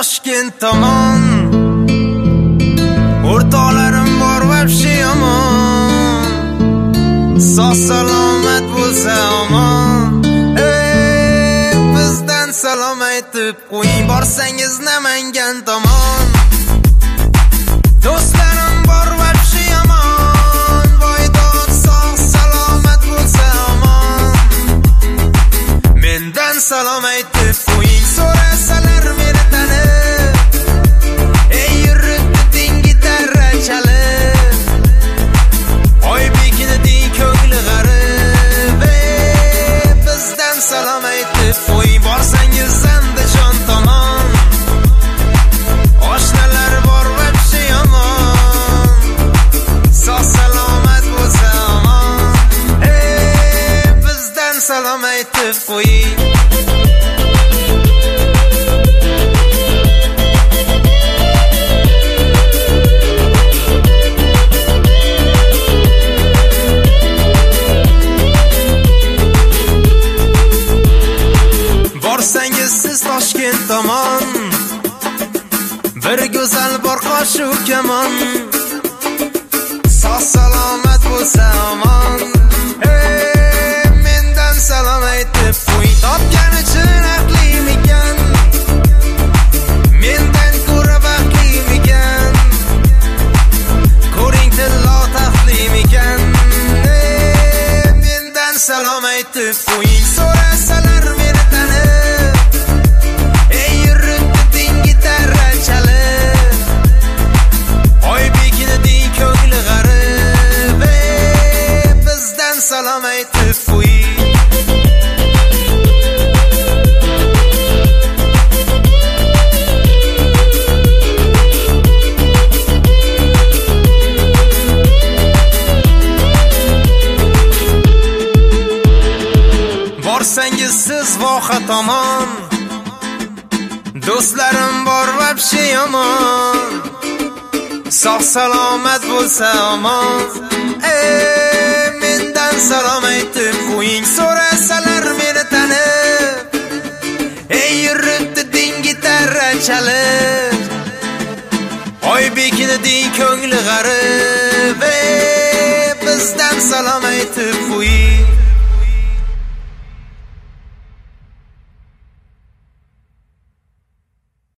Toshkent tomon o'rtoqlarim bor vobshe yomon. Sog' salomat bo'lsa omon. Bizdan salom aytib qo'ying, borsangiz Namangan tomon. Do'stlarim bor vobshe yomon. Voydod sog' salomat bo'lsa omon. Mendan salom aytib qo'ying, so'rasalar meni tanib. Ey yuribdi ding gitarra chalib. Oybekini ding ko'ngli g'arib. Bizdan salom aytib qo'ying, borsangiz Andijon tomon. Oshnalar bor vobshe yomon. Sog' salomat bo'lsa omon. Bizdan salom aytib qo'ying. Borsangiz siz Toshkent tomon, bir go'zal bor qoshu kamon. Sog' salomat bo'lsa omon. Mendan salom aytib qo'ying, topgan uchun haqlimikan? Mendan ko'ra baxtlimikan? Ko'ring tillo taxtlimikan? Mendan salom aytib qo'ying, so'rasalar meni tanib. Ey yuribdi ding gitarra chalib. Oybekini ding ko'ngli g'arib. Bizdan salom aytib qo'ying. Borsangiz siz Voha tomon, do'stlarim bor vobshe yomon. Sog' salomat bo'lsa omon. Mendan salom aytib qo'ying, so'rasalar meni tanib. Ey yuribdi ding gitarra chalib. Oybekini ding ko'ngli g'arib. Bizdan salom aytib qo'ying.